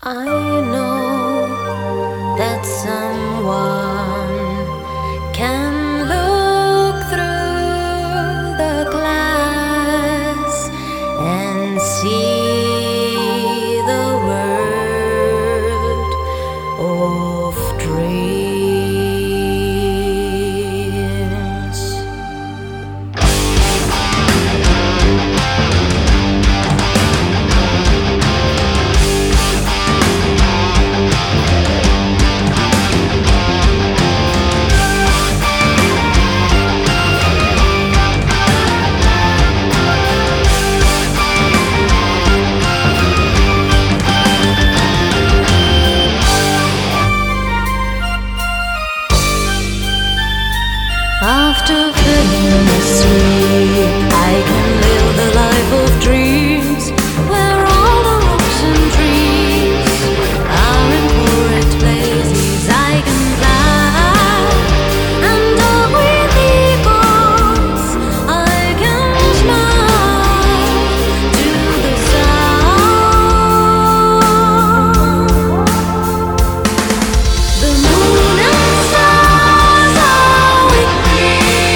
I know that someone can look through the glass and see the world of dreams. After filling the sea, I can live the life of dreams, where all the rocks and trees are in correct places. I can fly and talk with eagles. I can smile to the sun. The moon and stars are with me.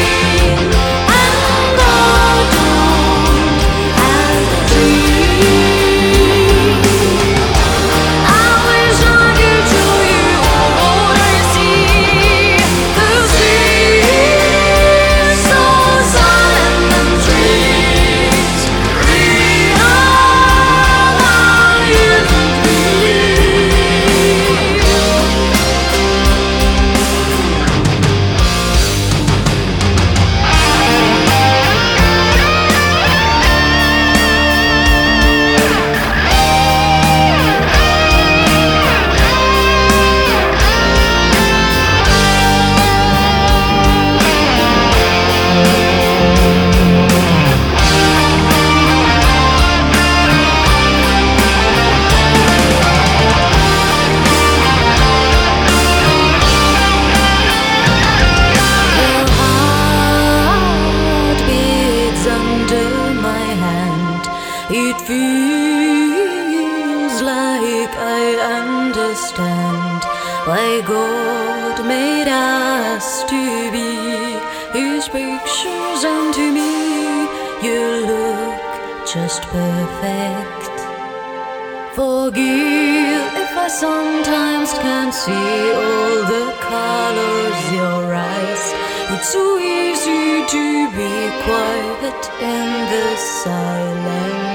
It feels like I understand why God made us to be His pictures, and to me you look just perfect. Forgive if I sometimes can't see all the colors your eyes. It's so easy to be quiet in the silence.